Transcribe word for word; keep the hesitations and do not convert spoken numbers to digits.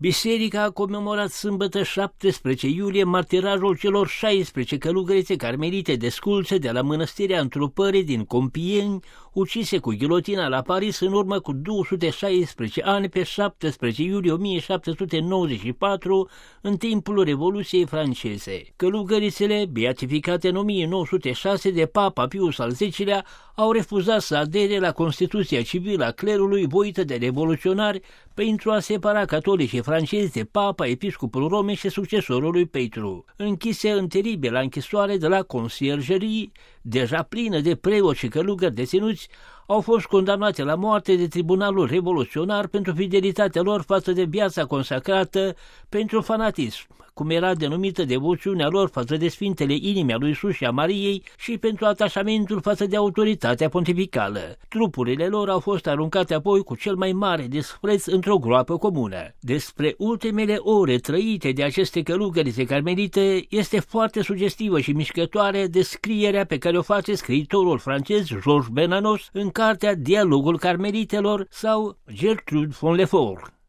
Biserica a comemorat sâmbătă șaptesprezece iulie martirajul celor șaisprezece călugărițe carmelite desculțe de la mănăstirea Întrupării din Compiègne, ucise cu ghilotina la Paris în urmă cu două sute șaisprezece ani pe șaptesprezece iulie o mie șapte sute nouăzeci și patru, în timpul Revoluției franceze. Călugărițele, beatificate în o mie nouă sute șase de Papa Pius al zecilea, au refuzat să adere la Constituția civilă a clerului voită de revoluționari pentru a separa catolicii francezi de Papa, Episcopul Romei și succesorul lui Petru. Închise în teribila închisoare de la Conciergerie, deja plină de preoți și călugări deținuți, au fost condamnate la moarte de tribunalul revoluționar pentru fidelitatea lor față de viața consacrată, pentru fanatism, cum era denumită devoțiunea lor față de Sfintele Inimii lui Iisus și a Mariei, și pentru atașamentul față de autoritatea pontificală. Trupurile lor au fost aruncate apoi cu cel mai mare dispreț într-o groapă comună. Despre ultimele ore trăite de aceste călugărițe carmelite este foarte sugestivă și mișcătoare descrierea pe care o face scriitorul francez Georges Bernanos în cartea Dialogul Carmelitelor sau Gertrude von Lefort.